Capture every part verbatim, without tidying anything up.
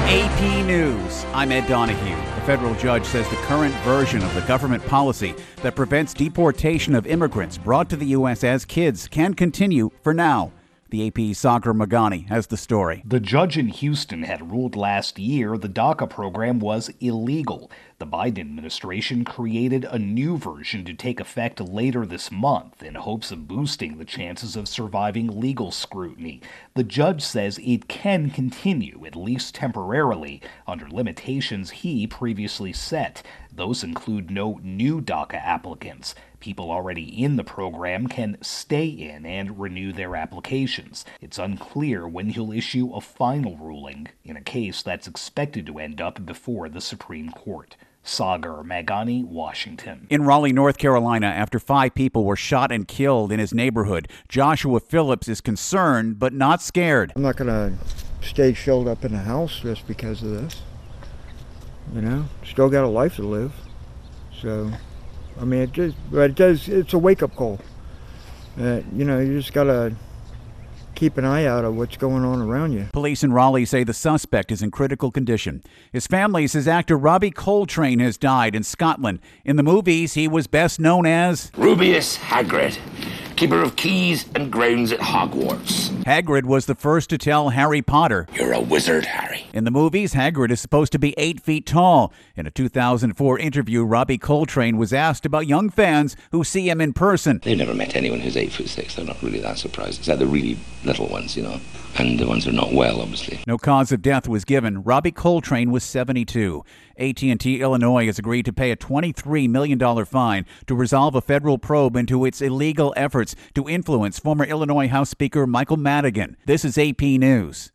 A P News, I'm Ed Donahue. A federal judge says the current version of the government policy that prevents deportation of immigrants brought to the U S as kids can continue for now. The A P's Sagar Meghani has the story. The judge in Houston had ruled last year the DACA program was illegal. The Biden administration created a new version to take effect later this month in hopes of boosting the chances of surviving legal scrutiny. The judge says it can continue, at least temporarily, under limitations he previously set. Those include no new DACA applicants. People already in the program can stay in and renew their applications. It's unclear when he'll issue a final ruling in a case that's expected to end up before the Supreme Court. Sagar Meghani, Washington. In Raleigh, North Carolina, after five people were shot and killed in his neighborhood, Joshua Phillips is concerned but not scared. I'm not going to stay shelled up in the house just because of this. You know, still got a life to live. So, I mean, it just, but it does, it's a wake-up call. Uh, you know, you just got to keep an eye out of what's going on around you. Police in Raleigh say the suspect is in critical condition. His family says actor Robbie Coltrane has died in Scotland. In the movies, he was best known as Rubeus Hagrid, keeper of keys and grounds at Hogwarts. Hagrid was the first to tell Harry Potter, "You're a wizard, Harry." In the movies, Hagrid is supposed to be eight feet tall. In a two thousand four interview, Robbie Coltrane was asked about young fans who see him in person. They've never met anyone who's eight foot six. They're not really that surprised. It's like the really little ones, you know, and the ones who are not well, obviously. No cause of death was given. Robbie Coltrane was seventy-two. A T and T Illinois has agreed to pay a twenty-three million dollars fine to resolve a federal probe into its illegal efforts to influence former Illinois House Speaker Michael Madigan. This is A P News.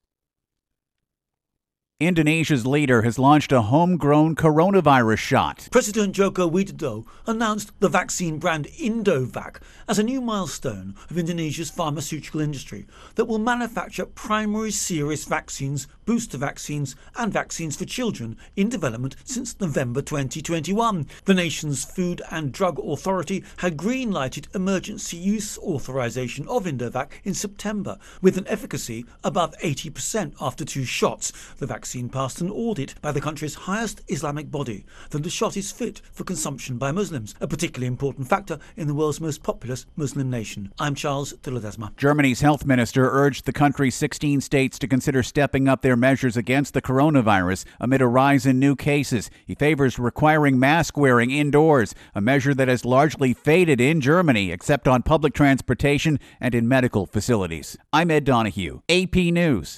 Indonesia's leader has launched a homegrown coronavirus shot. President Joko Widodo announced the vaccine brand Indovac as a new milestone of Indonesia's pharmaceutical industry that will manufacture primary series vaccines, booster vaccines and vaccines for children in development since November twenty twenty-one. The nation's Food and Drug Authority had green-lighted emergency use authorization of Indovac in September, with an efficacy above eighty percent after two shots. The vaccine passed an audit by the country's highest Islamic body that the shot is fit for consumption by Muslims, a particularly important factor in the world's most populous Muslim nation. I'm Charles de Ledesma. Germany's health minister urged the country's sixteen states to consider stepping up their measures against the coronavirus amid a rise in new cases. He favors requiring mask wearing indoors, a measure that has largely faded in Germany, except on public transportation and in medical facilities. I'm Ed Donahue, A P News.